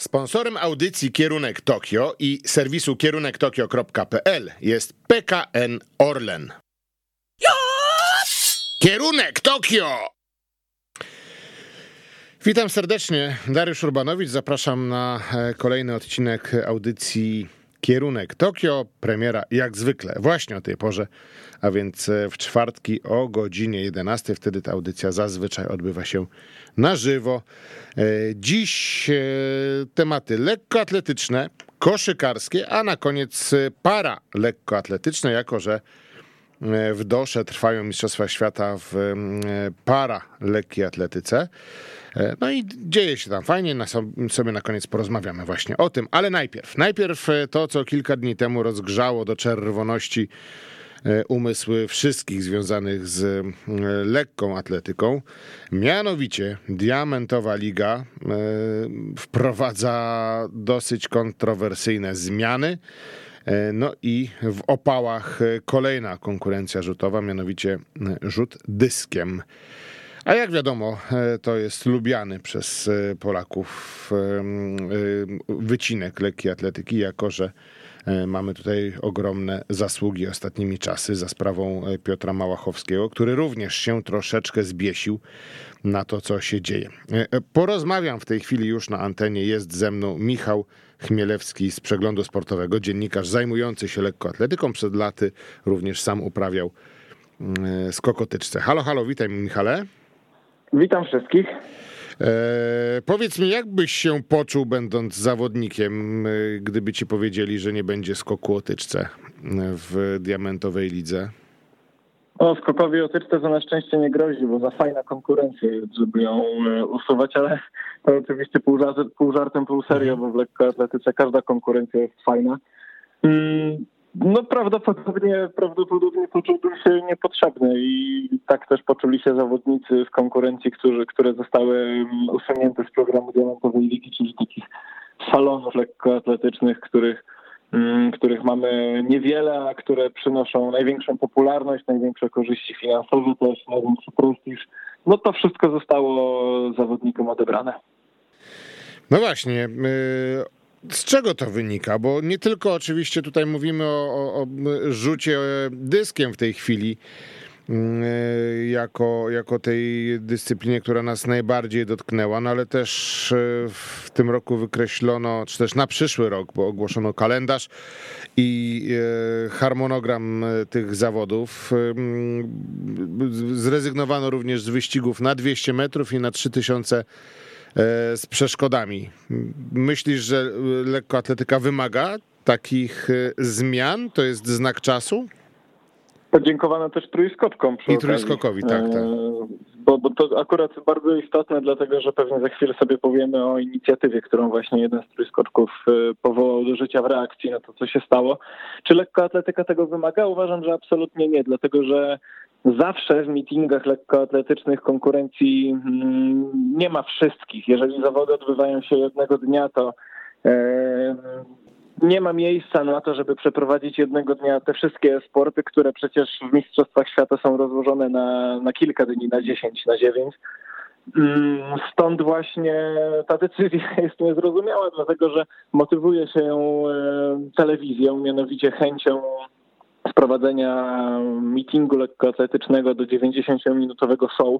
Sponsorem audycji Kierunek Tokio i serwisu kierunektokio.pl jest PKN Orlen. Kierunek Tokio! Witam serdecznie, Dariusz Urbanowicz. Zapraszam na kolejny odcinek audycji Kierunek Tokio. Premiera jak zwykle właśnie o tej porze, a więc w czwartki o godzinie 11. Wtedy ta audycja zazwyczaj odbywa się na żywo. Dziś tematy lekkoatletyczne, koszykarskie, a na koniec paralekkoatletyczne, jako że w Dosze trwają Mistrzostwa Świata w paralekkiej atletyce. No i dzieje się tam fajnie, sobie na koniec porozmawiamy właśnie o tym, ale najpierw to, co kilka dni temu rozgrzało do czerwoności umysły wszystkich związanych z lekką atletyką. Mianowicie Diamentowa Liga wprowadza dosyć kontrowersyjne zmiany. No i w opałach kolejna konkurencja rzutowa, mianowicie rzut dyskiem. A jak wiadomo, to jest lubiany przez Polaków wycinek lekkiej atletyki, jako że mamy tutaj ogromne zasługi ostatnimi czasy za sprawą Piotra Małachowskiego, który również się troszeczkę zbiesił na to, co się dzieje. Porozmawiam w tej chwili już na antenie. Jest ze mną Michał Chmielewski z Przeglądu Sportowego, dziennikarz zajmujący się lekkoatletyką. Przed laty również sam uprawiał skokotyczce. Halo, witaj Michale. Witam wszystkich. Powiedz mi, jak byś się poczuł, będąc zawodnikiem, gdyby ci powiedzieli, że nie będzie skoku o tyczce w Diamentowej Lidze? Skokowi o tyczce to na szczęście nie grozi, bo za fajna konkurencja jest, żeby ją usuwać, ale to oczywiście pół żartem, pół serio, bo w lekkoatletyce każda konkurencja jest fajna. No prawdopodobnie poczułbym się niepotrzebny i tak też poczuli się zawodnicy z konkurencji, które zostały usunięte z programu Diamentowej Ligi, czyli takich salonów lekkoatletycznych, których mamy niewiele, a które przynoszą największą popularność, największe korzyści finansowe, też największy prestiż. No to wszystko zostało zawodnikom odebrane. No właśnie, z czego to wynika? Bo nie tylko oczywiście tutaj mówimy o rzucie dyskiem w tej chwili, jako tej dyscyplinie, która nas najbardziej dotknęła, no ale też w tym roku wykreślono, czy też na przyszły rok, bo ogłoszono kalendarz i harmonogram tych zawodów. Zrezygnowano również z wyścigów na 200 metrów i na 3000 z przeszkodami. Myślisz, że lekkoatletyka wymaga takich zmian? To jest znak czasu? Podziękowano też trójskokkom przy I okazji. trójskokowi, tak. Bo to akurat bardzo istotne, dlatego że pewnie za chwilę sobie powiemy o inicjatywie, którą właśnie jeden z trójskoczków powołał do życia w reakcji na to, co się stało. Czy lekkoatletyka tego wymaga? Uważam, że absolutnie nie, dlatego że zawsze w meetingach lekkoatletycznych konkurencji nie ma wszystkich. Jeżeli zawody odbywają się jednego dnia, to nie ma miejsca na to, żeby przeprowadzić jednego dnia te wszystkie sporty, które przecież w Mistrzostwach Świata są rozłożone na kilka dni, na 10, na 9. Stąd właśnie ta decyzja jest niezrozumiała, dlatego że motywuje się ją telewizją, mianowicie chęcią sprowadzenia meetingu lekkoatletycznego do 90-minutowego show,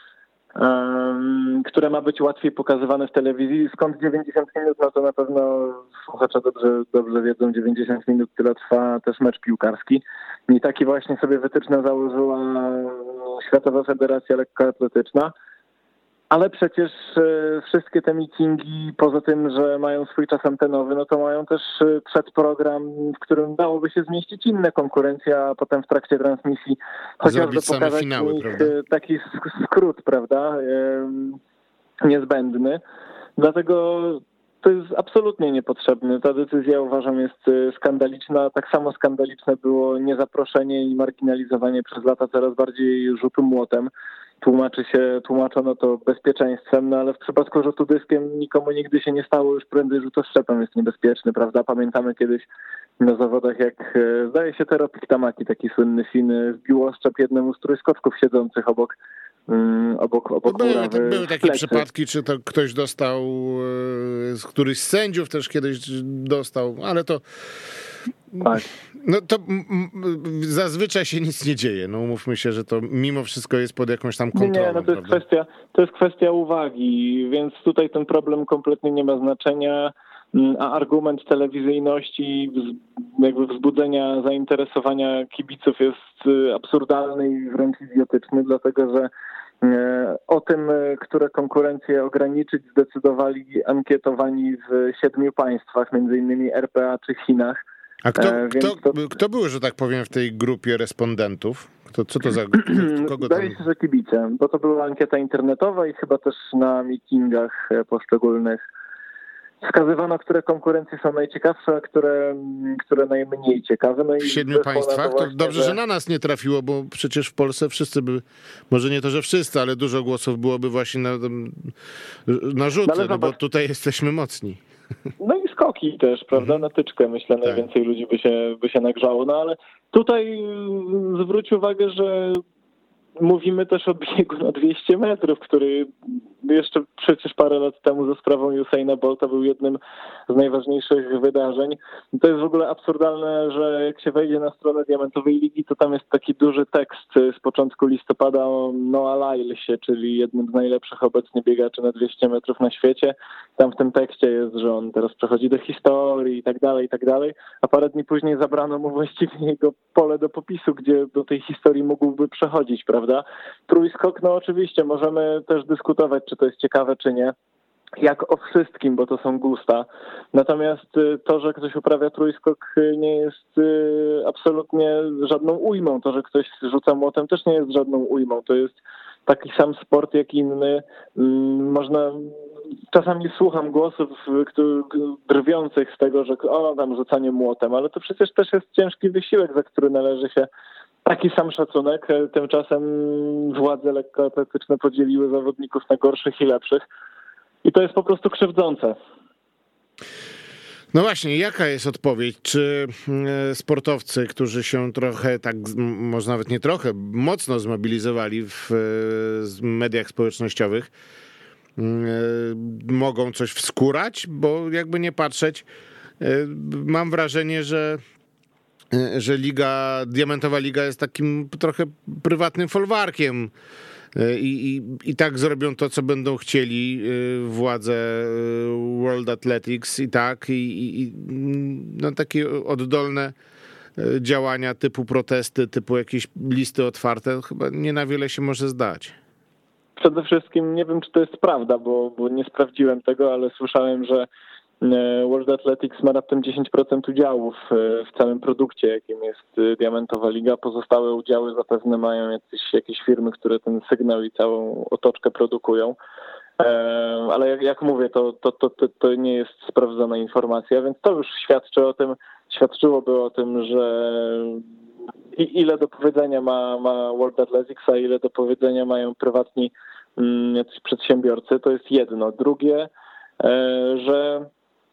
które ma być łatwiej pokazywane w telewizji. Skąd 90 minut? No to na pewno słuchacze dobrze wiedzą, 90 minut tyle trwa też mecz piłkarski. I taki właśnie sobie wytyczne założyła Światowa Federacja Lekkoatletyczna. Ale przecież wszystkie te meetingi, poza tym, że mają swój czas antenowy, no to mają też przedprogram, w którym dałoby się zmieścić inne konkurencje, a potem w trakcie transmisji chociażby pokazać finały, taki skrót, prawda, niezbędny. Dlatego to jest absolutnie niepotrzebne. Ta decyzja, uważam, jest skandaliczna. Tak samo skandaliczne było niezaproszenie i marginalizowanie przez lata coraz bardziej rzutu młotem. Tłumaczono to bezpieczeństwem, no ale w przypadku rzutu dyskiem nikomu nigdy się nie stało, już prędzej rzutostrzepem jest niebezpieczny, prawda? Pamiętamy kiedyś na zawodach, jak zdaje się Tero Piktamaki, taki słynny Fin, wbił oszczep jednemu z trójskoczków siedzących obok obok murawy. Były takie przypadki, czy to ktoś dostał, któryś z sędziów też kiedyś dostał, ale to... Tak. No to zazwyczaj się nic nie dzieje. No umówmy się, że to mimo wszystko jest pod jakąś tam kontrolą. Nie, no to jest kwestia uwagi, więc tutaj ten problem kompletnie nie ma znaczenia, a argument telewizyjności, jakby wzbudzenia zainteresowania kibiców jest absurdalny i wręcz idiotyczny, dlatego że o tym, które konkurencje ograniczyć, zdecydowali ankietowani w 7 państwach, między innymi RPA czy Chinach. A kto był, że tak powiem, w tej grupie respondentów? Co to za... Kogo tam... Wydaje się, że kibice, bo to była ankieta internetowa i chyba też na meetingach poszczególnych wskazywano, które konkurencje są najciekawsze, a które najmniej ciekawe. No w 7 państwach? To dobrze, że na nas nie trafiło, bo przecież w Polsce wszyscy by, może nie to, że wszyscy, ale dużo głosów byłoby właśnie na rzutę, no bo tutaj jesteśmy mocni. No i skoki też, prawda, na tyczkę, myślę, najwięcej ludzi by się nagrzało, no ale tutaj zwróć uwagę, że mówimy też o biegu na 200 metrów, który jeszcze przecież parę lat temu za sprawą Usaina Bolta był jednym z najważniejszych wydarzeń. To jest w ogóle absurdalne, że jak się wejdzie na stronę Diamentowej Ligi, to tam jest taki duży tekst z początku listopada o Noah Lylesie, czyli jednym z najlepszych obecnie biegaczy na 200 metrów na świecie. Tam w tym tekście jest, że on teraz przechodzi do historii i tak dalej, a parę dni później zabrano mu właściwie jego pole do popisu, gdzie do tej historii mógłby przechodzić, prawda? Trójskok, no oczywiście możemy też dyskutować, czy to jest ciekawe, czy nie. Jak o wszystkim, bo to są gusta. Natomiast to, że ktoś uprawia trójskok, nie jest absolutnie żadną ujmą. To, że ktoś rzuca młotem, też nie jest żadną ujmą. To jest taki sam sport jak inny. Czasami słucham głosów drwiących z tego, że tam rzucanie młotem, ale to przecież też jest ciężki wysiłek, za który należy się taki sam szacunek. Tymczasem władze lekkoatletyczne podzieliły zawodników na gorszych i lepszych. I to jest po prostu krzywdzące. No właśnie, jaka jest odpowiedź? Czy sportowcy, którzy się trochę, tak może nawet nie trochę, mocno zmobilizowali w mediach społecznościowych, mogą coś wskórać? Bo jakby nie patrzeć, mam wrażenie, że Diamentowa Liga jest takim trochę prywatnym folwarkiem i tak zrobią to, co będą chcieli władze World Athletics i no takie oddolne działania typu protesty, typu jakieś listy otwarte, chyba nie na wiele się może zdać. Przede wszystkim nie wiem, czy to jest prawda, bo nie sprawdziłem tego, ale słyszałem, że World Athletics ma raptem 10% udziałów w całym produkcie, jakim jest Diamentowa Liga. Pozostałe udziały zapewne mają jakieś firmy, które ten sygnał i całą otoczkę produkują. Ale jak mówię, to nie jest sprawdzona informacja, więc to już świadczyłoby o tym, że ile do powiedzenia ma World Athletics, a ile do powiedzenia mają prywatni jacyś przedsiębiorcy, to jest jedno. Drugie, że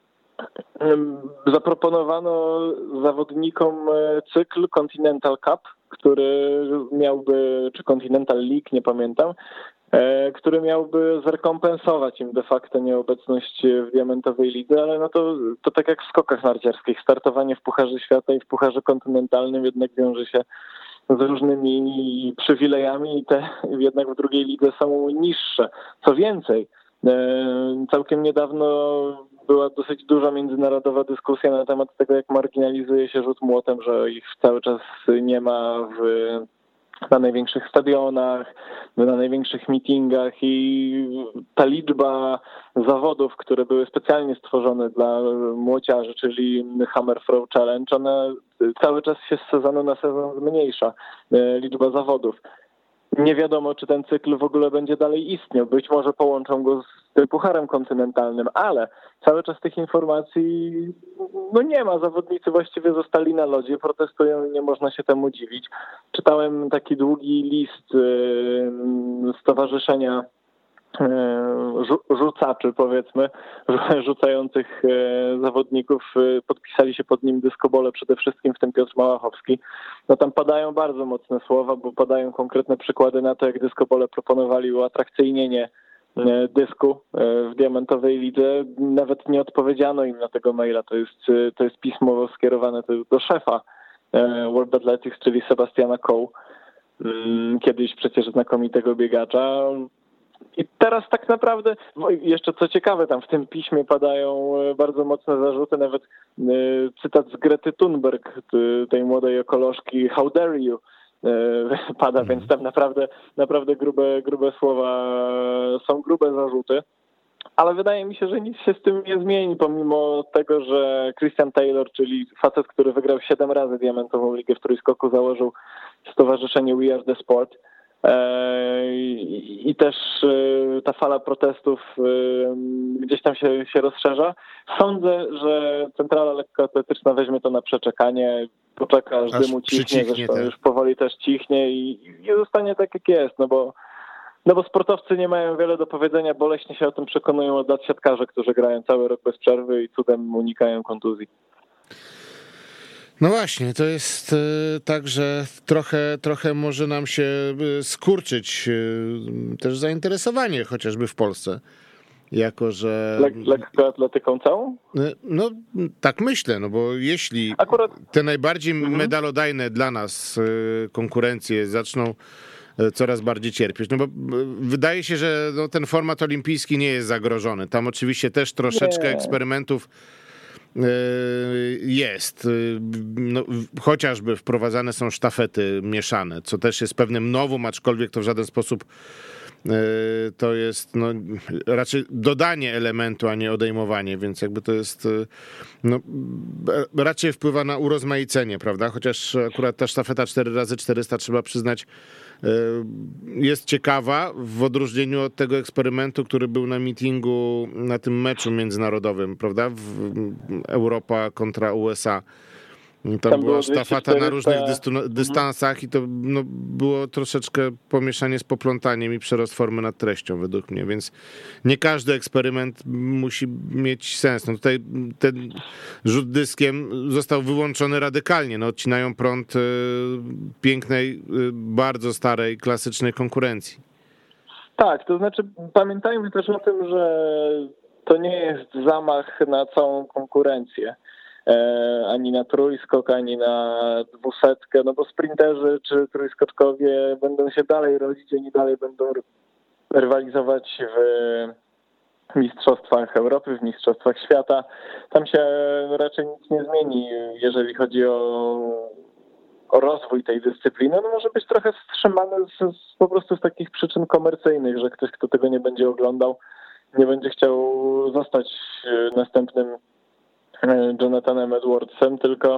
zaproponowano zawodnikom cykl Continental Cup, który miałby, czy Continental League, nie pamiętam, który miałby zrekompensować im de facto nieobecność w Diamentowej Lidze, ale no to tak jak w skokach narciarskich, startowanie w Pucharze Świata i w Pucharze Kontynentalnym jednak wiąże się z różnymi przywilejami i te jednak w drugiej lidze są niższe. Co więcej, całkiem niedawno była dosyć duża międzynarodowa dyskusja na temat tego, jak marginalizuje się rzut młotem, że ich cały czas nie ma na największych stadionach, na największych meetingach i ta liczba zawodów, które były specjalnie stworzone dla młociarzy, czyli Hammer Throw Challenge, one cały czas się z sezonu na sezon zmniejsza, liczba zawodów. Nie wiadomo, czy ten cykl w ogóle będzie dalej istniał. Być może połączą go z tym Pucharem Kontynentalnym, ale cały czas tych informacji nie ma. Zawodnicy właściwie zostali na lodzie, protestują i nie można się temu dziwić. Czytałem taki długi list Stowarzyszenia rzucaczy, powiedzmy, rzucających zawodników, podpisali się pod nim dyskobole, przede wszystkim w tym Piotr Małachowski. No tam padają bardzo mocne słowa, bo padają konkretne przykłady na to, jak dyskobole proponowali uatrakcyjnienie dysku w diamentowej lidze. Nawet nie odpowiedziano im na tego maila. To jest pismo skierowane do szefa World Athletics, czyli Sebastiana Coe, kiedyś przecież znakomitego biegacza. I teraz tak naprawdę, jeszcze co ciekawe, tam w tym piśmie padają bardzo mocne zarzuty, nawet cytat z Grety Thunberg, tej młodej ekolożki, "How dare you", pada, więc tam naprawdę grube słowa, są grube zarzuty. Ale wydaje mi się, że nic się z tym nie zmieni, pomimo tego, że Christian Taylor, czyli facet, który wygrał 7 razy diamentową ligę w trójskoku, założył stowarzyszenie We Are The Sport. I też ta fala protestów gdzieś tam się rozszerza. Sądzę, że centrala lekkoatletyczna weźmie to na przeczekanie, poczeka, aż dymu cichnie, zresztą już powoli też cichnie i zostanie tak, jak jest, no bo sportowcy nie mają wiele do powiedzenia, boleśnie się o tym przekonują od lat siatkarze, którzy grają cały rok bez przerwy i cudem unikają kontuzji. No właśnie, to jest tak, że trochę może nam się skurczyć też zainteresowanie chociażby w Polsce. Jako że lekkoatletyką całą? No tak myślę, no bo jeśli te najbardziej medalodajne dla nas konkurencje zaczną coraz bardziej cierpieć, no bo wydaje się, że no, ten format olimpijski nie jest zagrożony. Tam oczywiście też troszeczkę eksperymentów jest. No, chociażby wprowadzane są sztafety mieszane, co też jest pewnym nowum, aczkolwiek to w żaden sposób to jest no, raczej dodanie elementu, a nie odejmowanie, więc jakby to jest no, raczej wpływa na urozmaicenie, prawda? Chociaż akurat ta sztafeta 4x400 trzeba przyznać jest ciekawa w odróżnieniu od tego eksperymentu, który był na meetingu, na tym meczu międzynarodowym, prawda? Europa kontra USA. Tam była sztafeta na różnych dystansach i to no, było troszeczkę pomieszanie z poplątaniem i przerost formy nad treścią według mnie, więc nie każdy eksperyment musi mieć sens. No tutaj ten rzut dyskiem został wyłączony radykalnie. No, odcinają prąd pięknej, bardzo starej, klasycznej konkurencji. Tak, to znaczy pamiętajmy też o tym, że to nie jest zamach na całą konkurencję. Ani na trójskok, ani na 200, no bo sprinterzy czy trójskoczkowie będą się dalej rodzić, oni dalej będą rywalizować w mistrzostwach Europy, w mistrzostwach świata. Tam się raczej nic nie zmieni, jeżeli chodzi o rozwój tej dyscypliny. No może być trochę wstrzymany po prostu z takich przyczyn komercyjnych, że ktoś, kto tego nie będzie oglądał, nie będzie chciał zostać następnym Jonathanem Edwardsem,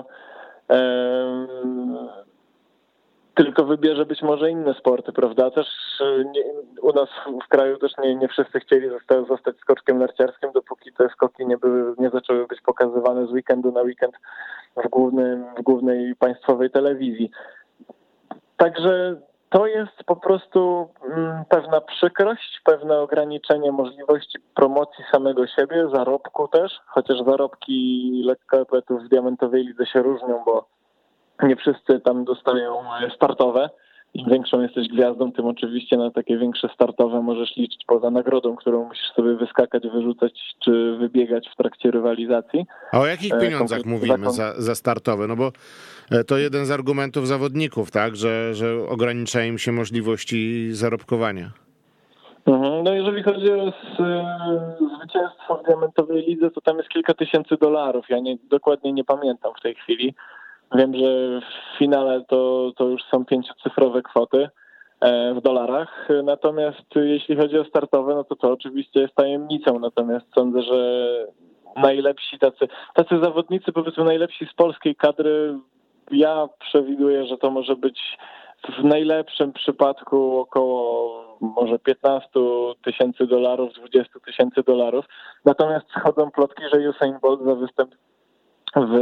tylko wybierze być może inne sporty, prawda? Też u nas w kraju też nie wszyscy chcieli zostać skoczkiem narciarskim, dopóki te skoki nie zaczęły być pokazywane z weekendu na weekend w głównej państwowej telewizji. Także to jest po prostu pewna przykrość, pewne ograniczenie możliwości promocji samego siebie, zarobku też, chociaż zarobki lekkoatletów w diamentowej lidze się różnią, bo nie wszyscy tam dostają startowe. Im większą jesteś gwiazdą, tym oczywiście na takie większe startowe możesz liczyć poza nagrodą, którą musisz sobie wyskakać, wyrzucać czy wybiegać w trakcie rywalizacji. A o jakich pieniądzach mówimy za startowe? No bo to jeden z argumentów zawodników, tak, że ogranicza im się możliwości zarobkowania. No jeżeli chodzi o zwycięstwo w diamentowej lidze, to tam jest kilka tysięcy dolarów. Ja dokładnie nie pamiętam w tej chwili. Wiem, że w finale to już są 5-cyfrowe kwoty w dolarach. Natomiast jeśli chodzi o startowe, no to oczywiście jest tajemnicą. Natomiast sądzę, że najlepsi tacy zawodnicy, powiedzmy najlepsi z polskiej kadry, ja przewiduję, że to może być w najlepszym przypadku około może 15 tysięcy dolarów, 20 tysięcy dolarów. Natomiast schodzą plotki, że Usain Bolt za występ w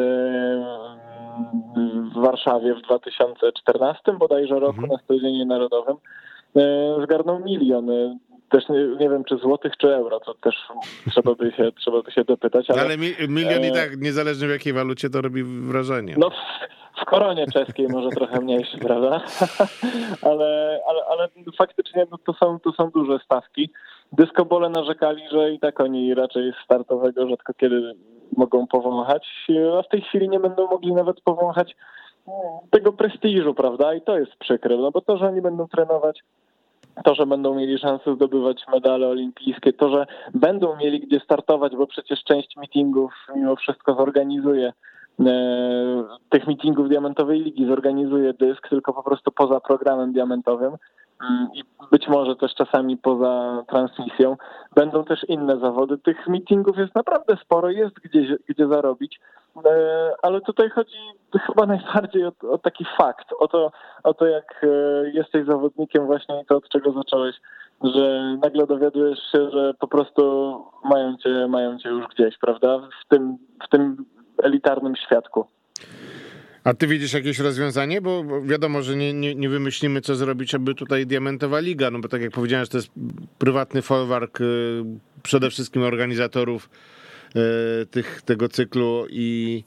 Warszawie w 2014 bodajże roku na Stadionie Narodowym zgarnął 1 milion. też nie wiem, czy złotych, czy euro, to też trzeba by się dopytać. Ale milion i tak, niezależnie w jakiej walucie, to robi wrażenie. No w koronie czeskiej może trochę mniejszy, prawda? ale faktycznie no, to są duże stawki. Dyskobole narzekali, że i tak oni raczej startowego rzadko kiedy mogą powąchać, a w tej chwili nie będą mogli nawet powąchać tego prestiżu, prawda? I to jest przykre, no bo to, że oni będą trenować, to, że będą mieli szansę zdobywać medale olimpijskie, to, że będą mieli gdzie startować, bo przecież część meetingów mimo wszystko zorganizuje, tych meetingów Diamentowej Ligi zorganizuje Dysk, tylko po prostu poza programem diamentowym i być może też czasami poza transmisją. Będą też inne zawody. Tych meetingów jest naprawdę sporo, jest gdzie zarobić, ale tutaj chodzi chyba najbardziej o taki fakt, o to jak jesteś zawodnikiem właśnie i to, od czego zacząłeś, że nagle dowiadujesz się, że po prostu mają cię już gdzieś, prawda, w tym elitarnym świadku. A ty widzisz jakieś rozwiązanie? Bo wiadomo, że nie wymyślimy, co zrobić, aby tutaj Diamentowa Liga, no bo tak jak powiedziałem, że to jest prywatny folwark przede wszystkim organizatorów tego cyklu i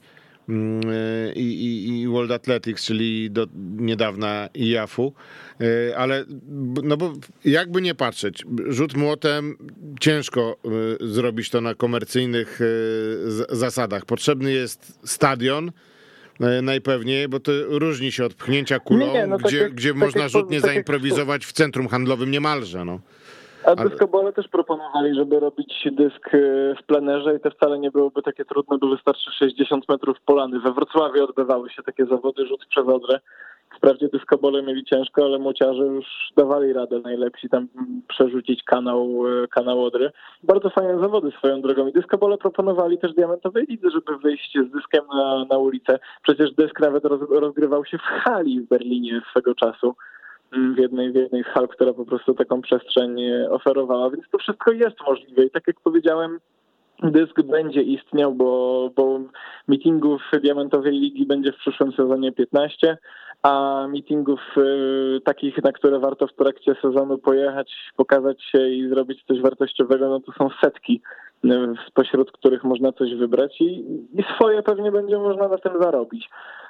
World Athletics, czyli do niedawna IAAF-u, ale no bo jakby nie patrzeć, rzut młotem ciężko zrobić to na komercyjnych zasadach. Potrzebny jest stadion najpewniej, bo to różni się od pchnięcia kulą, gdzie można rzutnie zaimprowizować w centrum handlowym niemalże, no. A dyskobole też proponowali, żeby robić dysk w plenerze i to wcale nie byłoby takie trudne, bo wystarczy 60 metrów polany. We Wrocławiu odbywały się takie zawody, rzut przez Odrę. Wprawdzie dyskobole mieli ciężko, ale młociarze już dawali radę najlepsi tam przerzucić kanał Odry. Bardzo fajne zawody swoją drogą. I dyskobole proponowali też Diamentowej Lidze, żeby wyjść z dyskiem na ulicę. Przecież dysk nawet rozgrywał się w hali w Berlinie swego czasu. W jednej z hal, która po prostu taką przestrzeń oferowała, więc to wszystko jest możliwe i tak jak powiedziałem, dysk będzie istniał, bo meetingów Diamentowej Ligi będzie w przyszłym sezonie 15, a meetingów takich, na które warto w trakcie sezonu pojechać, pokazać się i zrobić coś wartościowego, no to są setki, spośród których można coś wybrać i swoje pewnie będzie można na tym zarobić.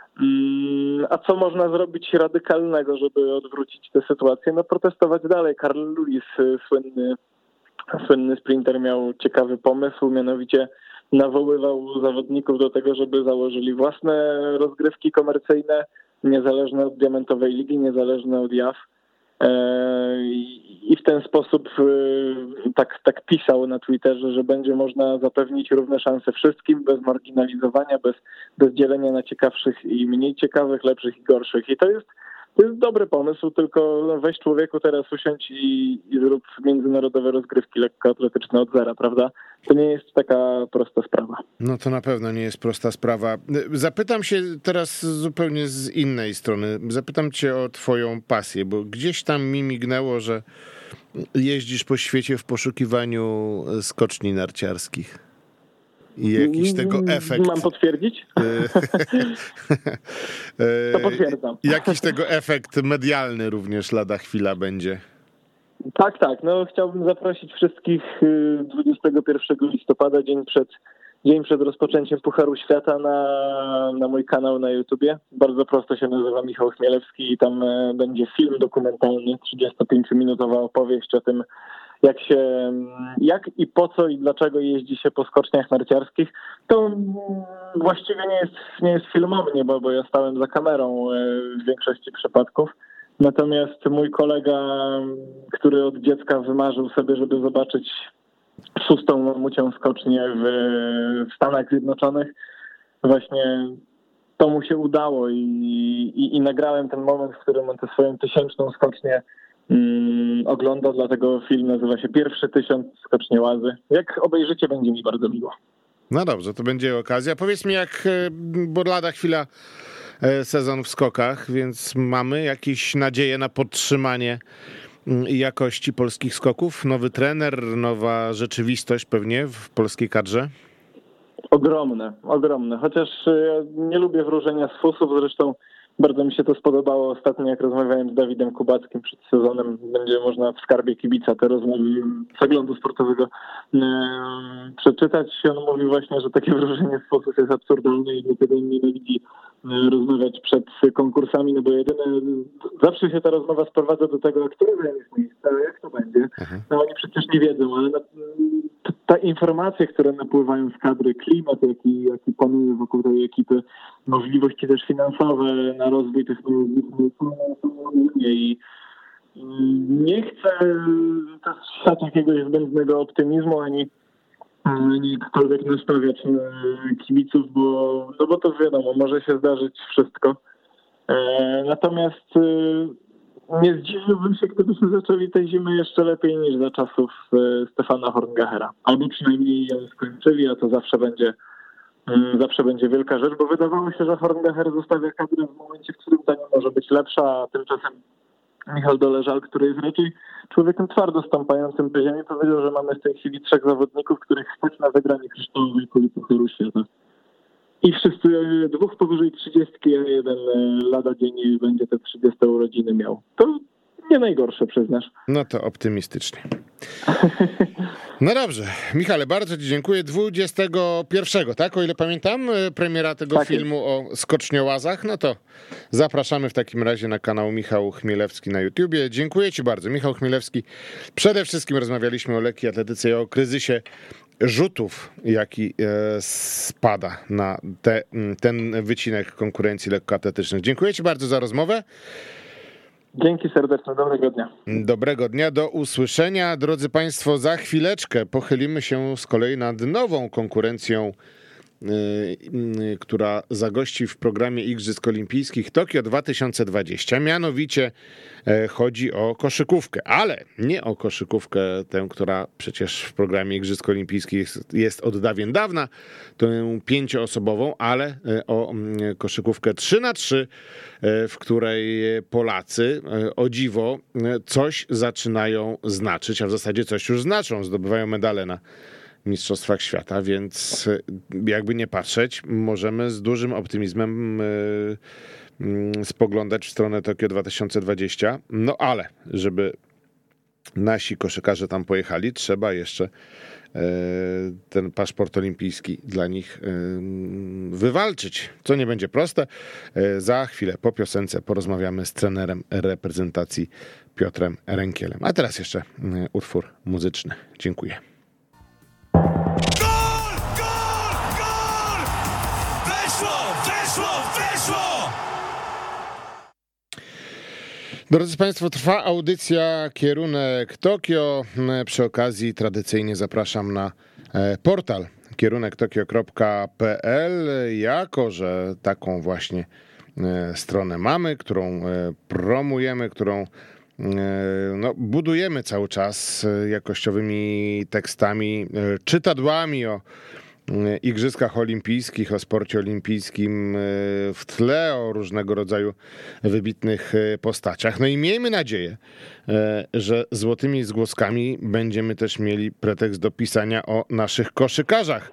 A co można zrobić radykalnego, żeby odwrócić tę sytuację? No protestować dalej. Carl Lewis, słynny sprinter, miał ciekawy pomysł, mianowicie nawoływał zawodników do tego, żeby założyli własne rozgrywki komercyjne, niezależne od Diamentowej Ligi, niezależne od IAAF. I w ten sposób tak pisał na Twitterze, że będzie można zapewnić równe szanse wszystkim, bez marginalizowania, bez dzielenia na ciekawszych i mniej ciekawych, lepszych i gorszych. I to jest dobry pomysł, tylko weź człowieku teraz usiądź i zrób międzynarodowe rozgrywki lekkoatletyczne od zera, prawda? To nie jest taka prosta sprawa. No to na pewno nie jest prosta sprawa. Zapytam się teraz zupełnie z innej strony. Zapytam cię o twoją pasję, bo gdzieś tam mi mignęło, że jeździsz po świecie w poszukiwaniu skoczni narciarskich. I jakiś tego efekt. Mam potwierdzić? To potwierdzam. Jakiś tego efekt medialny również lada chwila będzie. Tak. No chciałbym zaprosić wszystkich 21 listopada, dzień przed rozpoczęciem Pucharu Świata na mój kanał na YouTubie. Bardzo prosto się nazywa Michał Chmielewski i tam będzie film dokumentalny, 35-minutowa opowieść o tym, jak i po co i dlaczego jeździ się po skoczniach narciarskich. To właściwie nie jest filmownie, bo ja stałem za kamerą w większości przypadków. Natomiast mój kolega, który od dziecka wymarzył sobie, żeby zobaczyć 6. mamucią skocznię w Stanach Zjednoczonych, właśnie to mu się udało i nagrałem ten moment, w którym on tę swoją 1000. skocznię ogląda, dlatego film nazywa się Pierwszy 1000 skoczniełazy. Jak obejrzycie, będzie mi bardzo miło. No dobrze, to będzie okazja. Powiedz mi, bo lada chwila sezon w skokach, więc mamy jakieś nadzieje na podtrzymanie jakości polskich skoków? Nowy trener, nowa rzeczywistość pewnie w polskiej kadrze? Ogromne. Chociaż nie lubię wróżenia z fusów, zresztą Bardzo mi się to spodobało ostatnio, jak rozmawiałem z Dawidem Kubackim przed sezonem. Będzie można w skarbie kibica te rozmowy przeglądu sportowego przeczytać. On mówi właśnie, że takie wrażenie w sposób jest absurdalny i dlatego nienawidzi rozmawiać przed konkursami, no bo jedyne, zawsze się ta rozmowa sprowadza do tego, które zajmie miejsce, jak to będzie. No oni przecież nie wiedzą, ale te informacje, które napływają z kadry, klimat, jaki panuje wokół tej ekipy, możliwości też finansowe na rozwój technologiczny i nie chcę też siać jakiegoś zbędnego optymizmu ani jakkolwiek nastawiać kibiców, bo to wiadomo, może się zdarzyć wszystko. Natomiast nie zdziwiłbym się, gdybyśmy zaczęli tej zimy jeszcze lepiej niż za czasów Stefana Horngachera. Albo przynajmniej ją skończyli, a to zawsze będzie wielka rzecz, bo wydawało się, że Horngacher zostawia kadrę w momencie, w którym ta nie może być lepsza, a tymczasem Michał Doleżal, który jest raczej człowiekiem twardo stąpającym po ziemi, powiedział, że mamy w tej chwili 3 zawodników, których stać na wygranie kryształowej kuli Pucharu Świata. I wszyscy 2 powyżej 30, a 1 lada dzień będzie te 30 urodziny miał. To nie najgorsze, przyznasz. No to optymistycznie. No dobrze. Michale, bardzo ci dziękuję. 21, tak? O ile pamiętam, premiera tego filmu o skoczniołazach. No to zapraszamy w takim razie na kanał Michał Chmielewski na YouTubie. Dziękuję ci bardzo. Michał Chmielewski. Przede wszystkim rozmawialiśmy o lekkiej atletyce i o kryzysie rzutów, jaki spada na ten wycinek konkurencji lekkoatletycznych. Dziękuję ci bardzo za rozmowę. Dzięki serdeczne, dobrego dnia. Dobrego dnia, do usłyszenia. Drodzy Państwo, za chwileczkę pochylimy się z kolei nad nową konkurencją, która zagości w programie Igrzysk Olimpijskich Tokio 2020. Mianowicie chodzi o koszykówkę, ale nie o koszykówkę tę, która przecież w programie Igrzysk Olimpijskich jest od dawien dawna, tę 5-osobową, ale o koszykówkę 3x3, w której Polacy, o dziwo, coś zaczynają znaczyć, a w zasadzie coś już znaczą, zdobywają medale na Mistrzostwach Świata, więc jakby nie patrzeć, możemy z dużym optymizmem spoglądać w stronę Tokio 2020. No ale, żeby nasi koszykarze tam pojechali, trzeba jeszcze ten paszport olimpijski dla nich wywalczyć, co nie będzie proste. Za chwilę po piosence porozmawiamy z trenerem reprezentacji Piotrem Rękielem. A teraz jeszcze utwór muzyczny. Dziękuję. Drodzy Państwo, trwa audycja Kierunek Tokio. Przy okazji tradycyjnie zapraszam na portal kierunektokio.pl, jako że taką właśnie stronę mamy, którą promujemy, którą budujemy cały czas jakościowymi tekstami, czytadłami o Igrzyskach Olimpijskich, o sporcie olimpijskim w tle, o różnego rodzaju wybitnych postaciach. No i miejmy nadzieję, że złotymi zgłoskami będziemy też mieli pretekst do pisania o naszych koszykarzach,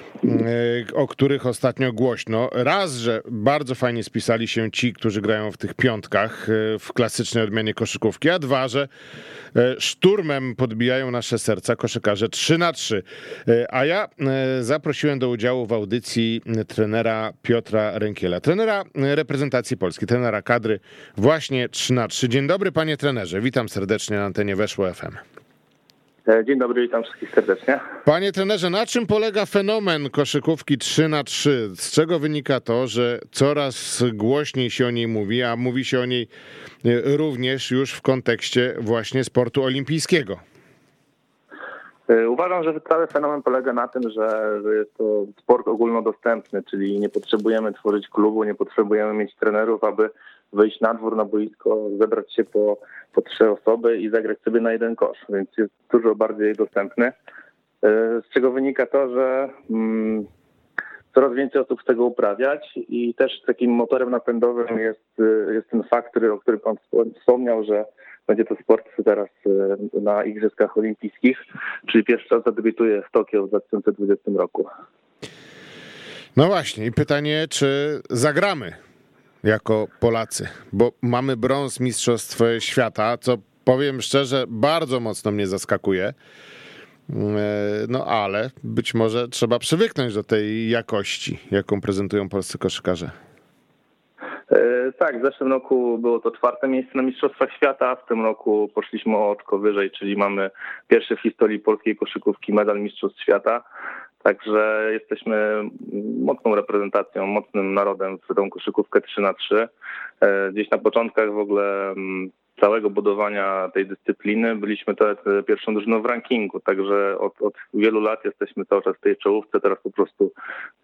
o których ostatnio głośno. Raz, że bardzo fajnie spisali się ci, którzy grają w tych piątkach w klasycznej odmianie koszykówki, a dwa, że szturmem podbijają nasze serca koszykarze 3x3. A ja zaprosiłem do udziału w audycji trenera Piotra Rękiela, trenera reprezentacji Polski, trenera kadry właśnie 3x3. Dzień dobry, panie trenerze, witam serdecznie na antenie Weszło FM. Dzień dobry, witam wszystkich serdecznie. Panie trenerze, na czym polega fenomen koszykówki 3x3? Z czego wynika to, że coraz głośniej się o niej mówi, a mówi się o niej również już w kontekście właśnie sportu olimpijskiego? Uważam, że cały fenomen polega na tym, że jest to sport ogólnodostępny, czyli nie potrzebujemy tworzyć klubu, nie potrzebujemy mieć trenerów, aby wyjść na dwór, na boisko, zebrać się po 3 osoby i zagrać sobie na jeden kosz, więc jest dużo bardziej dostępny, z czego wynika to, że coraz więcej osób chce go uprawiać i też takim motorem napędowym jest ten fakt, o którym pan wspomniał, że będzie to sport teraz na Igrzyskach Olimpijskich, czyli pierwszy raz zadebiutuje w Tokio w 2020 roku. No właśnie i pytanie, czy zagramy jako Polacy? Bo mamy brąz Mistrzostw Świata, co powiem szczerze, bardzo mocno mnie zaskakuje. No ale być może trzeba przywyknąć do tej jakości, jaką prezentują polscy koszykarze. Tak, w zeszłym roku było to 4. miejsce na Mistrzostwach Świata, w tym roku poszliśmy o oczko wyżej, czyli mamy pierwszy w historii polskiej koszykówki medal Mistrzostw Świata. Także jesteśmy mocną reprezentacją, mocnym narodem w tą koszykówkę 3x3. Gdzieś na początkach w ogóle całego budowania tej dyscypliny byliśmy pierwszą drużyną w rankingu, także od wielu lat jesteśmy cały czas w tej czołówce, teraz po prostu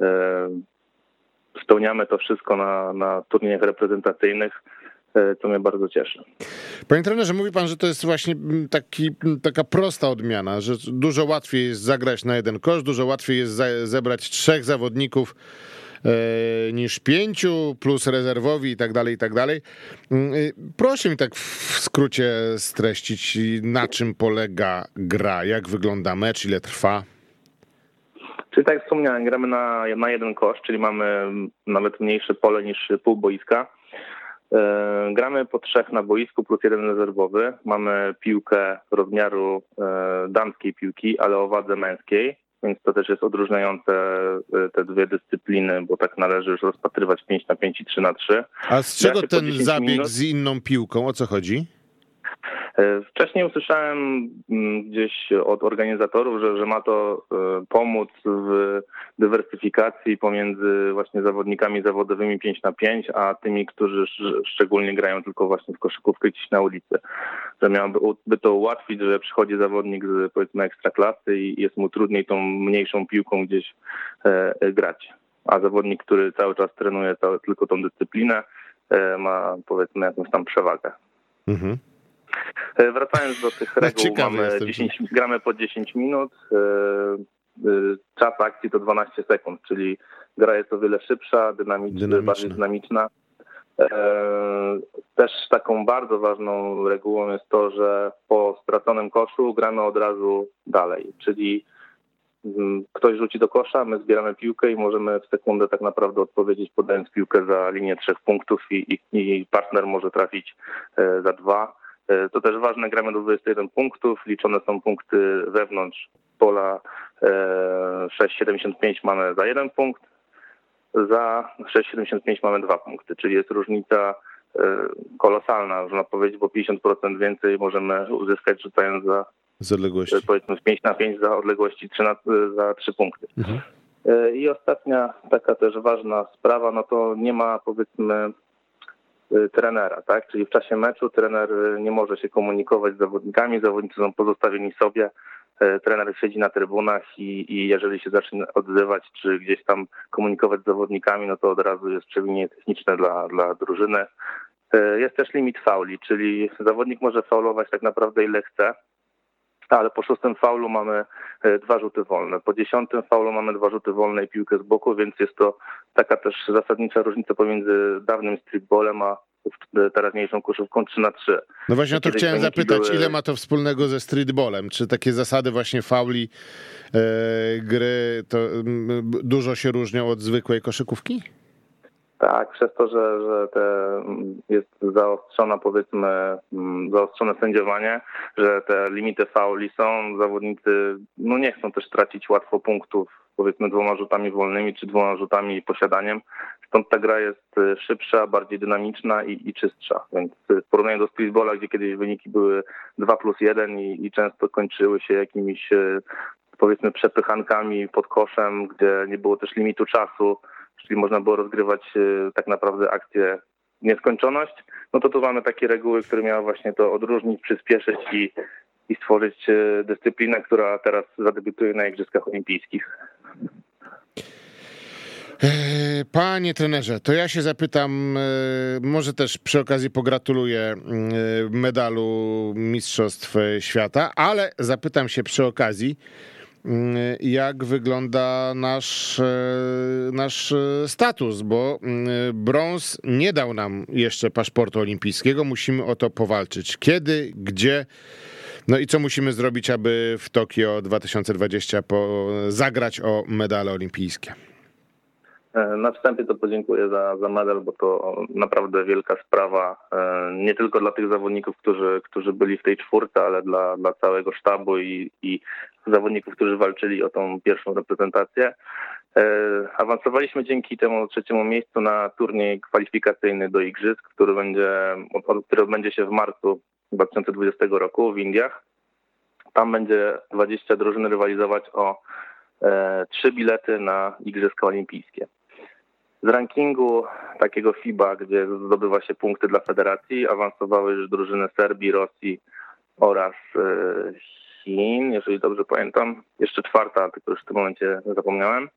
spełniamy to wszystko na turniejach reprezentacyjnych, co mnie bardzo cieszy. Panie trenerze, mówi pan, że to jest właśnie taka prosta odmiana, że dużo łatwiej jest zagrać na jeden kosz, dużo łatwiej jest zebrać 3 zawodników niż 5, plus rezerwowi i tak dalej. Proszę mi tak w skrócie streścić, na czym polega gra, jak wygląda mecz, ile trwa? Czyli tak jak wspomniałem, gramy na jeden kosz, czyli mamy nawet mniejsze pole niż pół boiska. Gramy po 3 na boisku plus 1 rezerwowy. Mamy piłkę rozmiaru damskiej piłki, ale o wadze męskiej, więc to też jest odróżniające te dwie dyscypliny, bo tak należy już rozpatrywać 5x5 i 3x3. A z czego ten zabieg z inną piłką? O co chodzi? Wcześniej usłyszałem gdzieś od organizatorów, że ma to pomóc w dywersyfikacji pomiędzy właśnie zawodnikami zawodowymi 5x5, a tymi, którzy szczególnie grają tylko właśnie w koszykówkę gdzieś na ulicy. Że miałoby to ułatwić, że przychodzi zawodnik z powiedzmy ekstraklasy i jest mu trudniej tą mniejszą piłką gdzieś grać. A zawodnik, który cały czas trenuje tylko tą dyscyplinę, ma powiedzmy jakąś tam przewagę. Mhm. Wracając do tych reguł, gramy po 10 minut, czas akcji to 12 sekund, czyli gra jest o wiele szybsza, bardziej dynamiczna. Też taką bardzo ważną regułą jest to, że po straconym koszu gramy od razu dalej, czyli ktoś rzuci do kosza, my zbieramy piłkę i możemy w sekundę tak naprawdę odpowiedzieć, podając piłkę za linię 3 punktów i partner może trafić za 2. To też ważne, gramy do 21 punktów, liczone są punkty wewnątrz pola 6,75 mamy za 1 punkt, za 6,75 mamy 2 punkty, czyli jest różnica kolosalna, można powiedzieć, bo 50% więcej możemy uzyskać rzucając z odległości. Powiedzmy 5x5 za odległości za 3 punkty. Mhm. I ostatnia taka też ważna sprawa, no to nie ma powiedzmy trenera, tak? Czyli w czasie meczu trener nie może się komunikować z zawodnikami, zawodnicy są pozostawieni sobie, trener siedzi na trybunach i jeżeli się zacznie odzywać, czy gdzieś tam komunikować z zawodnikami, no to od razu jest przewinienie techniczne dla drużyny. Jest też limit fauli, czyli zawodnik może faulować tak naprawdę ile chce, ale po 6. faulu mamy 2 rzuty wolne. Po 10. faulu mamy 2 rzuty wolne i piłkę z boku, więc jest to taka też zasadnicza różnica pomiędzy dawnym streetballem a teraźniejszą koszówką 3x3. No właśnie o to chciałem zapytać, ile ma to wspólnego ze streetballem? Czy takie zasady właśnie fauli gry to dużo się różnią od zwykłej koszykówki? Tak, przez to, że jest zaostrzone sędziowanie, że te limity fauli są, zawodnicy nie chcą też tracić łatwo punktów, powiedzmy 2 rzutami wolnymi czy 2 rzutami i posiadaniem. Stąd ta gra jest szybsza, bardziej dynamiczna i czystsza. Więc w porównaniu do streetballa, gdzie kiedyś wyniki były 2+1 i często kończyły się jakimiś powiedzmy przepychankami pod koszem, gdzie nie było też limitu czasu, czyli można było rozgrywać tak naprawdę akcję w nieskończoność, no to tu mamy takie reguły, które miały właśnie to odróżnić, przyspieszyć i stworzyć dyscyplinę, która teraz zadebiutuje na Igrzyskach Olimpijskich. Panie trenerze, to ja się zapytam, może też przy okazji pogratuluję medalu Mistrzostw Świata, ale zapytam się przy okazji, jak wygląda nasz status, bo brąz nie dał nam jeszcze paszportu olimpijskiego, musimy o to powalczyć. Kiedy, gdzie, no i co musimy zrobić, aby w Tokio 2020 zagrać o medale olimpijskie? Na wstępie to podziękuję za medal, bo to naprawdę wielka sprawa, nie tylko dla tych zawodników, którzy byli w tej czwórce, ale dla całego sztabu i zawodników, którzy walczyli o tą pierwszą reprezentację. Awansowaliśmy dzięki temu trzeciemu miejscu na turniej kwalifikacyjny do Igrzysk, który odbędzie się w marcu 2020 roku w Indiach. Tam będzie 20 drużyn rywalizować o 3 bilety na Igrzyska Olimpijskie. Z rankingu takiego FIBA, gdzie zdobywa się punkty dla federacji, awansowały już drużyny Serbii, Rosji oraz Chin, jeżeli dobrze pamiętam. Jeszcze czwarta, tylko już w tym momencie zapomniałem.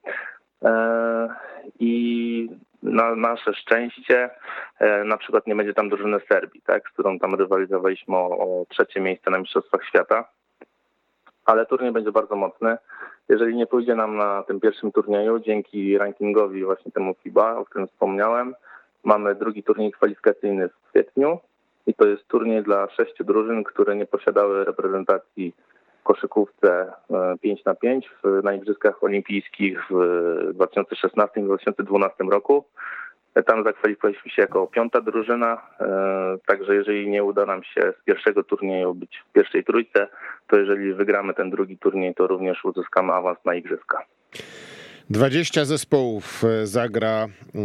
I na nasze szczęście na przykład nie będzie tam drużyny Serbii, tak, z którą tam rywalizowaliśmy o trzecie miejsce na Mistrzostwach Świata. Ale turniej będzie bardzo mocny. Jeżeli nie pójdzie nam na tym pierwszym turnieju, dzięki rankingowi właśnie temu FIBA, o którym wspomniałem, mamy drugi turniej kwalifikacyjny w kwietniu i to jest turniej dla 6 drużyn, które nie posiadały reprezentacji w koszykówce 5x5 na Igrzyskach Olimpijskich w 2016-2012 roku. Tam zakwalifikowaliśmy się jako 5. drużyna, także jeżeli nie uda nam się z pierwszego turnieju być w pierwszej trójce, to jeżeli wygramy ten drugi turniej, to również uzyskamy awans na Igrzyska. 20 zespołów zagra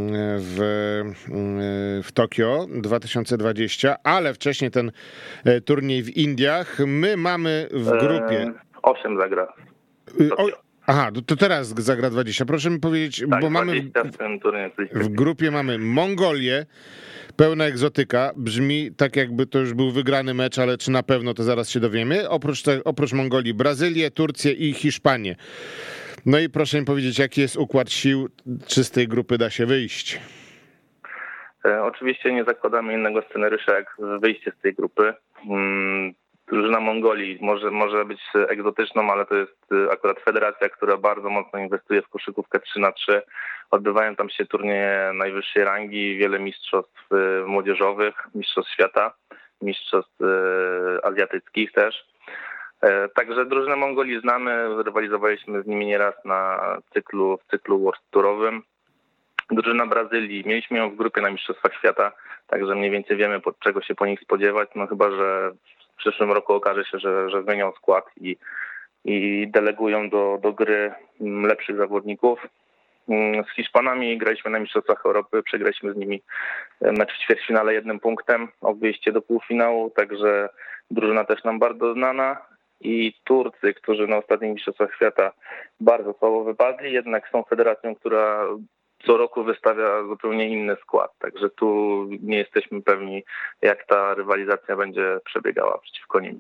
w Tokio 2020, ale wcześniej ten turniej w Indiach. My mamy w grupie... 8 zagra. Aha, to teraz zagra 20. Proszę mi powiedzieć, tak, bo mamy w grupie mamy Mongolię, pełna egzotyka. Brzmi tak, jakby to już był wygrany mecz, ale czy na pewno, to zaraz się dowiemy. Oprócz Mongolii Brazylię, Turcję i Hiszpanię. No i proszę mi powiedzieć, jaki jest układ sił, czy z tej grupy da się wyjść? Oczywiście nie zakładamy innego scenariusza jak wyjście z tej grupy. Drużyna Mongolii może być egzotyczną, ale to jest akurat federacja, która bardzo mocno inwestuje w koszykówkę 3x3. Odbywają tam się turnieje najwyższej rangi, wiele mistrzostw młodzieżowych, mistrzostw świata, mistrzostw azjatyckich też. Także drużynę Mongolii znamy, rywalizowaliśmy z nimi nieraz w cyklu World Tourowym. Drużyna Brazylii, mieliśmy ją w grupie na Mistrzostwach Świata, także mniej więcej wiemy, czego się po nich spodziewać, no chyba że w przyszłym roku okaże się, że zmienią skład i delegują do gry lepszych zawodników. Z Hiszpanami graliśmy na Mistrzostwach Europy, przegraliśmy z nimi mecz w ćwierćfinale 1 punktem o wyjście do półfinału, także drużyna też nam bardzo znana. I Turcy, którzy na ostatnich Mistrzostwach Świata bardzo słabo wypadli, jednak są federacją, która co roku wystawia zupełnie inny skład. Także tu nie jesteśmy pewni, jak ta rywalizacja będzie przebiegała przeciwko nim.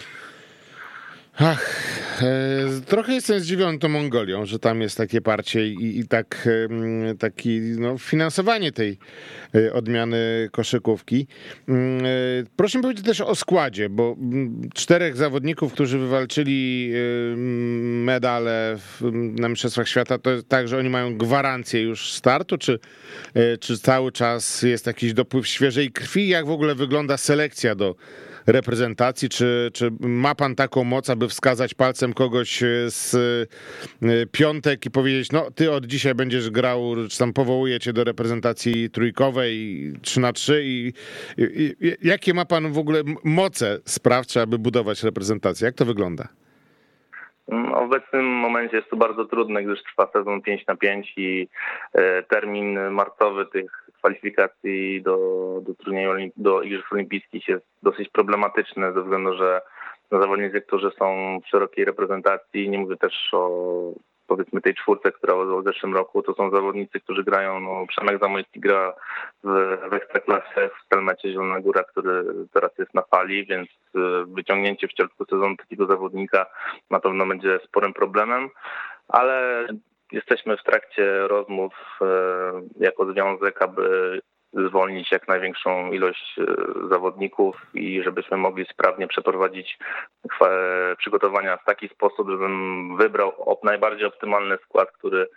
Trochę jestem zdziwiony tą Mongolią, że tam jest takie parcie i taki finansowanie tej odmiany koszykówki. Proszę mi powiedzieć też o składzie, bo 4 zawodników, którzy wywalczyli medale na Mistrzostwach Świata, to jest tak, że oni mają gwarancję już startu, czy cały czas jest jakiś dopływ świeżej krwi? Jak w ogóle wygląda selekcja do reprezentacji? Czy ma pan taką moc, aby wskazać palcem kogoś z piątek i powiedzieć, no ty od dzisiaj będziesz grał, czy tam powołuje cię do reprezentacji trójkowej 3x3 i jakie ma pan w ogóle moce sprawcze, aby budować reprezentację? Jak to wygląda? W obecnym momencie jest to bardzo trudne, gdyż trwa sezon 5x5 i termin marcowy tych kwalifikacji do turnieju, do Igrzysk Olimpijskich jest dosyć problematyczny ze względu, że zawodnicy, którzy są w szerokiej reprezentacji, nie mówię też o powiedzmy tej czwórce, która była w zeszłym roku, to są zawodnicy, którzy grają, Przemek Zamojski gra w Ekstraklasie w Stelmecie Zielona Góra, który teraz jest na fali, więc wyciągnięcie w ciągu sezonu takiego zawodnika na pewno będzie sporym problemem, ale jesteśmy w trakcie rozmów jako związek, aby zwolnić jak największą ilość zawodników i żebyśmy mogli sprawnie przeprowadzić przygotowania w taki sposób, żebym wybrał najbardziej optymalny skład,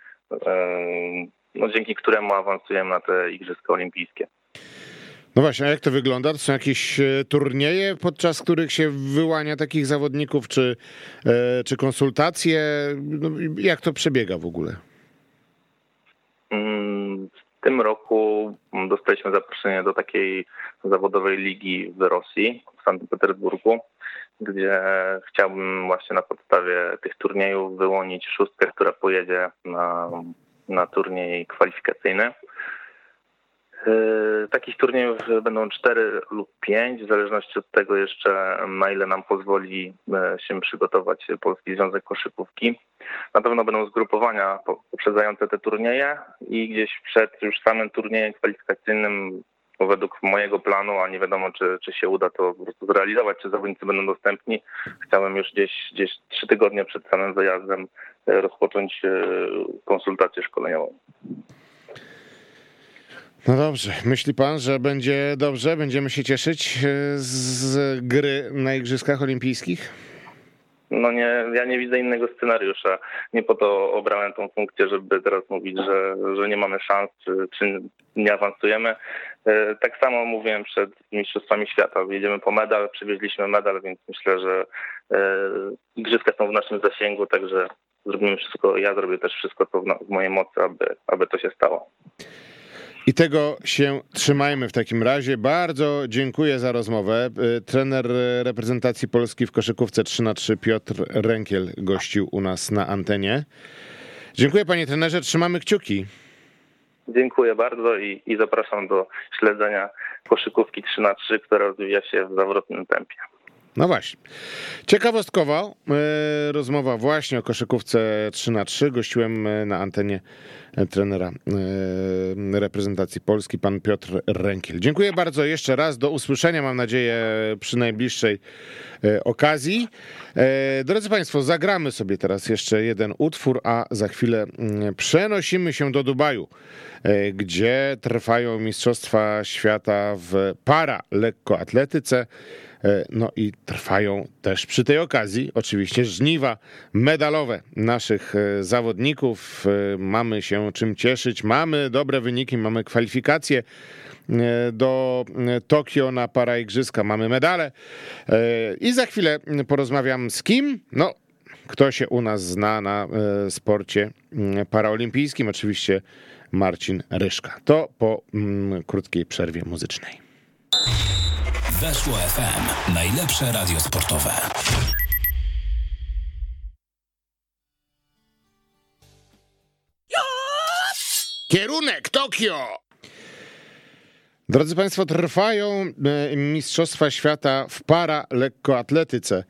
dzięki któremu awansujemy na te Igrzyska Olimpijskie. No właśnie, a jak to wygląda? To są jakieś turnieje, podczas których się wyłania takich zawodników, czy konsultacje? No, jak to przebiega w ogóle? tym roku dostaliśmy zaproszenie do takiej zawodowej ligi w Rosji, w Sankt Petersburgu, gdzie chciałbym właśnie na podstawie tych turniejów wyłonić szóstkę, która pojedzie na turniej kwalifikacyjny. Takich turniejów będą 4 lub 5, w zależności od tego jeszcze, na ile nam pozwoli się przygotować Polski Związek Koszykówki. Na pewno będą zgrupowania poprzedzające te turnieje i gdzieś przed już samym turniejem kwalifikacyjnym, bo według mojego planu, a nie wiadomo czy się uda to po prostu zrealizować, czy zawodnicy będą dostępni, chciałem już gdzieś 3 tygodnie przed samym wyjazdem rozpocząć konsultację szkoleniową. No dobrze, myśli pan, że będzie dobrze? Będziemy się cieszyć z gry na Igrzyskach Olimpijskich? No nie, ja nie widzę innego scenariusza. Nie po to obrałem tą funkcję, żeby teraz mówić, że nie mamy szans, czy nie awansujemy. Tak samo mówiłem przed Mistrzostwami Świata. Jedziemy po medal, przywieźliśmy medal, więc myślę, że Igrzyska są w naszym zasięgu, także zrobimy wszystko, ja zrobię też wszystko, co w mojej mocy, aby to się stało. I tego się trzymajmy w takim razie. Bardzo dziękuję za rozmowę. Trener reprezentacji Polski w koszykówce 3x3 Piotr Rękiel gościł u nas na antenie. Dziękuję panie trenerze, trzymamy kciuki. Dziękuję bardzo i zapraszam do śledzenia koszykówki 3x3, która rozwija się w zawrotnym tempie. No właśnie. Ciekawostkowa rozmowa właśnie o koszykówce 3x3. Gościłem na antenie trenera reprezentacji Polski, pan Piotr Rękiel. Dziękuję bardzo jeszcze raz. Do usłyszenia, mam nadzieję, przy najbliższej okazji. Drodzy państwo, zagramy sobie teraz jeszcze jeden utwór, a za chwilę przenosimy się do Dubaju, gdzie trwają Mistrzostwa Świata w paralekkoatletyce. No i trwają też przy tej okazji oczywiście żniwa medalowe naszych zawodników. Mamy się czym cieszyć, mamy dobre wyniki, mamy kwalifikacje do Tokio na paraigrzyska, mamy medale i za chwilę porozmawiam z kim? No, kto się u nas zna na sporcie paraolimpijskim, oczywiście Marcin Ryszka. To po krótkiej przerwie muzycznej. Weszło FM. Najlepsze radio sportowe. Kierunek Tokio! Drodzy państwo, trwają Mistrzostwa Świata w paralekkoatletyce,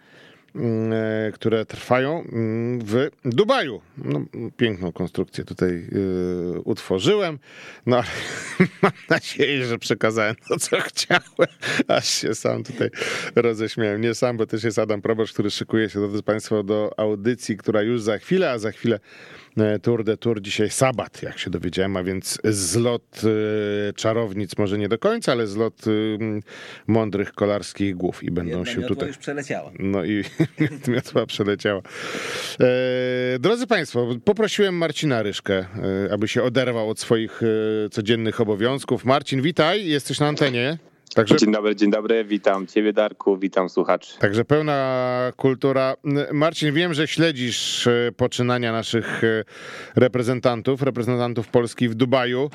które trwają w Dubaju. No, piękną konstrukcję tutaj utworzyłem, no ale mam nadzieję, że przekazałem to, co chciałem, aż się sam tutaj roześmiałem. Nie sam, bo też jest Adam Proboszcz, który szykuje się, drodzy państwo, do audycji, która już za chwilę, a za chwilę Tour de Tour, dzisiaj sabat, jak się dowiedziałem, a więc zlot czarownic może nie do końca, ale zlot mądrych kolarskich głów i będą jedna się tutaj... już przeleciała. No i miotła przeleciała. Drodzy państwo, poprosiłem Marcina Ryszkę, aby się oderwał od swoich codziennych obowiązków. Marcin, witaj, jesteś na antenie. Także, Dzień dobry, witam ciebie, Darku, witam słuchaczy. Także pełna kultura. Marcin, wiem, że śledzisz poczynania naszych reprezentantów Polski w Dubaju.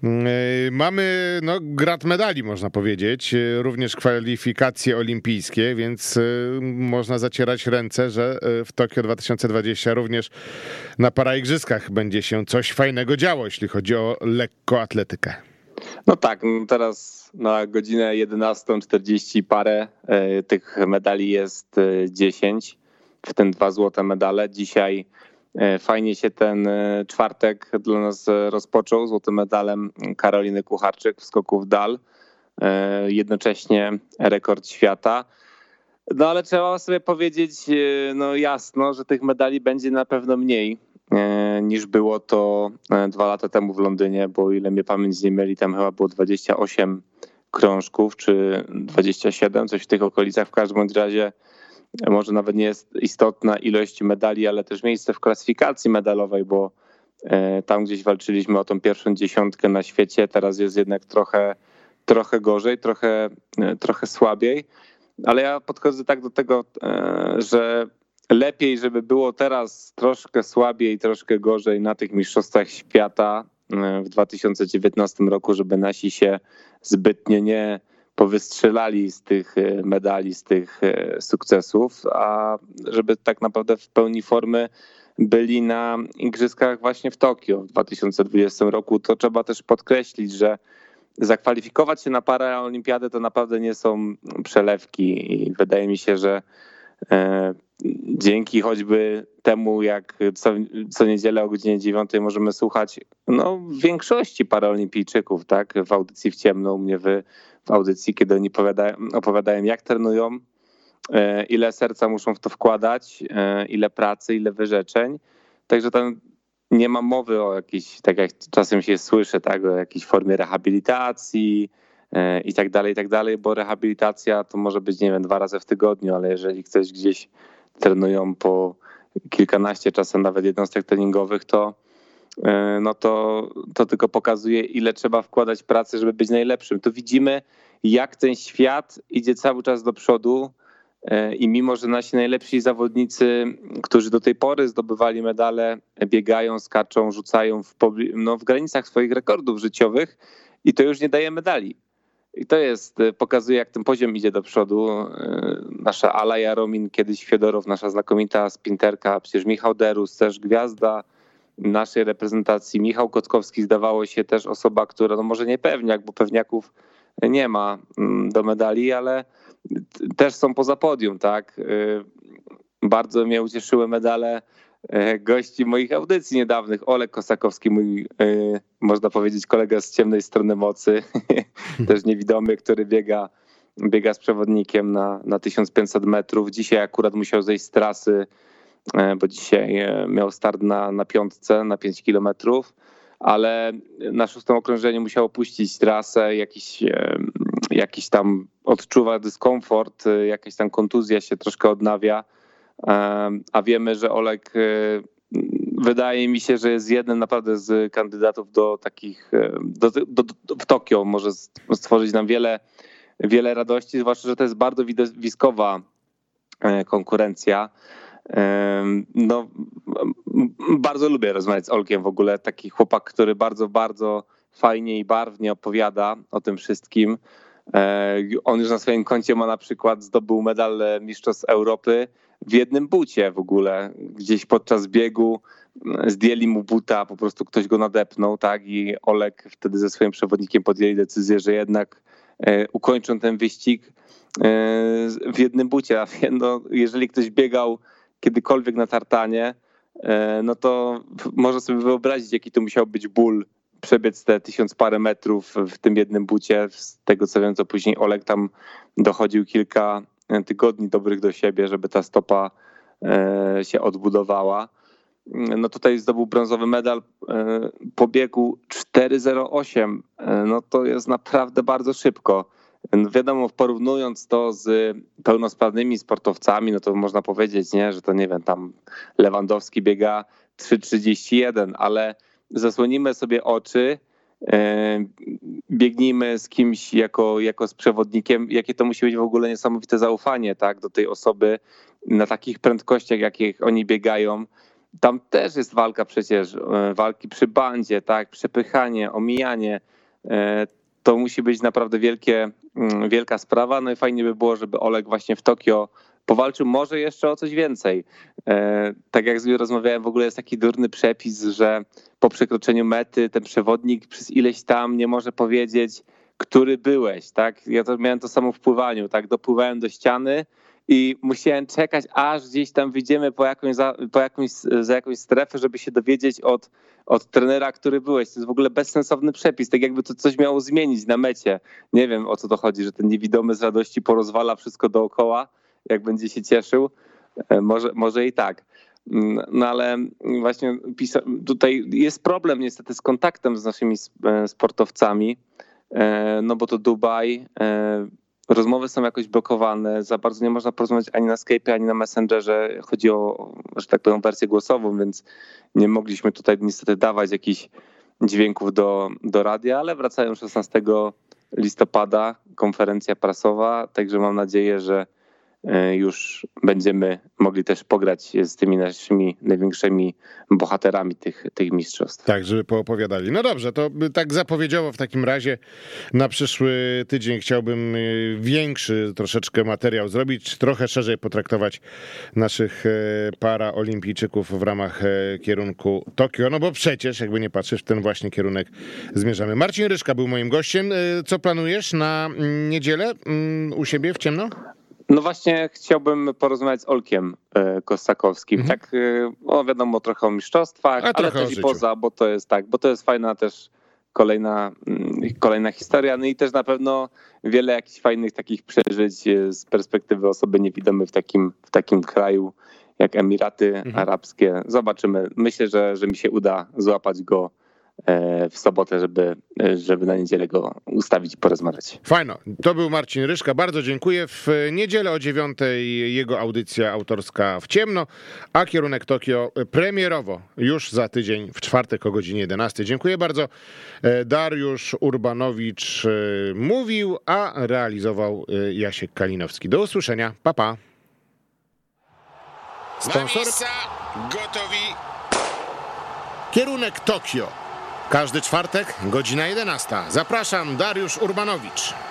Mamy grad medali, można powiedzieć, również kwalifikacje olimpijskie, więc można zacierać ręce, że w Tokio 2020 również na paraigrzyskach będzie się coś fajnego działo, jeśli chodzi o lekkoatletykę. No tak, teraz na godzinę 11:40 parę tych medali jest 10, w tym 2 złote medale. Dzisiaj fajnie się ten czwartek dla nas rozpoczął złotym medalem Karoliny Kucharczyk w skoku w dal, jednocześnie rekord świata. No ale trzeba sobie powiedzieć jasno, że tych medali będzie na pewno mniej niż było to 2 lata temu w Londynie, bo o ile mnie pamięć nie myli, tam chyba było 28 krążków, czy 27, coś w tych okolicach. W każdym razie może nawet nie jest istotna ilość medali, ale też miejsce w klasyfikacji medalowej, bo tam gdzieś walczyliśmy o tą pierwszą 10 na świecie, teraz jest jednak trochę gorzej, trochę słabiej, ale ja podchodzę tak do tego, że lepiej, żeby było teraz troszkę słabiej, troszkę gorzej na tych mistrzostwach świata, w 2019 roku, żeby nasi się zbytnio nie powystrzelali z tych medali, z tych sukcesów, a żeby tak naprawdę w pełni formy byli na igrzyskach właśnie w Tokio w 2020 roku. To trzeba też podkreślić, że zakwalifikować się na paraolimpiadę to naprawdę nie są przelewki i wydaje mi się, że dzięki choćby temu, jak co niedzielę o godzinie 9 możemy słuchać większości paraolimpijczyków, tak, w audycji w ciemno, u mnie w audycji, kiedy oni opowiadają, jak trenują, ile serca muszą w to wkładać, ile pracy, ile wyrzeczeń. Także tam nie ma mowy o jakiejś, tak jak czasem się słyszy, tak, o jakiejś formie rehabilitacji i tak dalej, bo rehabilitacja to może być, nie wiem, 2 razy w tygodniu, ale jeżeli ktoś gdzieś trenują po kilkanaście, czasem nawet jednostek treningowych, to tylko pokazuje, ile trzeba wkładać pracy, żeby być najlepszym. Tu widzimy, jak ten świat idzie cały czas do przodu i mimo, że nasi najlepsi zawodnicy, którzy do tej pory zdobywali medale, biegają, skaczą, rzucają w granicach swoich rekordów życiowych i to już nie daje medali. I to pokazuje, jak ten poziom idzie do przodu. Nasza Ala Jaromin, kiedyś Fiodorow, nasza znakomita sprinterka, przecież Michał Derus, też gwiazda naszej reprezentacji. Michał Kotkowski, zdawało się, też osoba, która, może nie pewniak, bo pewniaków nie ma do medali, ale też są poza podium, tak. Bardzo mnie ucieszyły medale gości moich audycji niedawnych. Olek Kosakowski, mój, można powiedzieć, kolega z ciemnej strony mocy, też niewidomy, który biega z przewodnikiem na 1500 metrów. Dzisiaj akurat musiał zejść z trasy, bo dzisiaj miał start na 5, na 5 kilometrów, ale na 6. okrążeniu musiał opuścić trasę, jakiś tam odczuwa dyskomfort, jakaś tam kontuzja się troszkę odnawia, a wiemy, że Olek, wydaje mi się, że jest jednym naprawdę z kandydatów do takich, w Tokio może stworzyć nam wiele radości, zwłaszcza, że to jest bardzo widowiskowa konkurencja. Bardzo lubię rozmawiać z Olkiem w ogóle, taki chłopak, który bardzo, bardzo fajnie i barwnie opowiada o tym wszystkim. On już na swoim koncie ma na przykład zdobył medal Mistrzostw Europy w jednym bucie w ogóle. Gdzieś podczas biegu zdjęli mu buta, po prostu ktoś go nadepnął, tak? I Olek wtedy ze swoim przewodnikiem podjęli decyzję, że jednak ukończą ten wyścig w jednym bucie. A jeżeli ktoś biegał kiedykolwiek na tartanie, no to można sobie wyobrazić, jaki to musiał być ból przebiec te 1000 parę metrów w tym jednym bucie. Z tego co wiem, to później Olek tam dochodził kilka tygodni dobrych do siebie, żeby ta stopa się odbudowała. Tutaj zdobył brązowy medal po biegu 4:08. No to jest naprawdę bardzo szybko. Wiadomo, porównując to z pełnosprawnymi sportowcami, no to można powiedzieć, nie, że to nie wiem, tam Lewandowski biega 3:31, ale zasłonimy sobie oczy, biegnijmy z kimś jako z przewodnikiem, jakie to musi być w ogóle niesamowite zaufanie, tak, do tej osoby na takich prędkościach, jakich oni biegają. Tam też jest walka przecież, walki przy bandzie, tak, przepychanie, omijanie. To musi być naprawdę wielka sprawa. No i fajnie by było, żeby Olek właśnie w Tokio powalczył może jeszcze o coś więcej. Tak jak z nim rozmawiałem, w ogóle jest taki durny przepis, że po przekroczeniu mety ten przewodnik przez ileś tam nie może powiedzieć, który byłeś, tak? Ja to miałem to samo w pływaniu, tak? Dopływałem do ściany i musiałem czekać, aż gdzieś tam wyjdziemy za jakąś strefę, żeby się dowiedzieć od trenera, który byłeś. To jest w ogóle bezsensowny przepis, tak jakby to coś miało zmienić na mecie. Nie wiem, o co to chodzi, że ten niewidomy z radości porozwala wszystko dookoła, jak będzie się cieszył. Może i tak. No ale właśnie tutaj jest problem niestety z kontaktem z naszymi sportowcami, no bo to Dubaj, rozmowy są jakoś blokowane, za bardzo nie można porozmawiać ani na Skype'ie, ani na Messengerze. Chodzi o, że tak powiem, wersję głosową, więc nie mogliśmy tutaj niestety dawać jakichś dźwięków do radia, ale wracają 16 listopada konferencja prasowa, także mam nadzieję, że już będziemy mogli też pograć z tymi naszymi największymi bohaterami tych mistrzostw. Tak, żeby poopowiadali. No dobrze, to tak zapowiedziowo w takim razie na przyszły tydzień chciałbym większy troszeczkę materiał zrobić, trochę szerzej potraktować naszych paraolimpijczyków w ramach kierunku Tokio, no bo przecież, jakby nie patrzeć, w ten właśnie kierunek zmierzamy. Marcin Ryszka był moim gościem. Co planujesz na niedzielę u siebie w ciemno? No właśnie chciałbym porozmawiać z Olkiem Kostakowskim. Tak, wiadomo, trochę o mistrzostwach, ale też i poza, bo to jest fajna też kolejna historia, no i też na pewno wiele jakichś fajnych takich przeżyć z perspektywy osoby niewidomej w takim kraju jak Emiraty Arabskie. Zobaczymy. Myślę, że mi się uda złapać go w sobotę, żeby na niedzielę go ustawić i porozmawiać. Fajno. To był Marcin Ryszka. Bardzo dziękuję. W niedzielę o 9:00 jego audycja autorska w ciemno, a kierunek Tokio premierowo już za tydzień w czwartek o godzinie 11:00. Dziękuję bardzo. Dariusz Urbanowicz mówił, a realizował Jasiek Kalinowski. Do usłyszenia. Pa, pa. Sponsor. Gotowi. Kierunek Tokio. Każdy czwartek, godzina 11:00. Zapraszam, Dariusz Urbanowicz.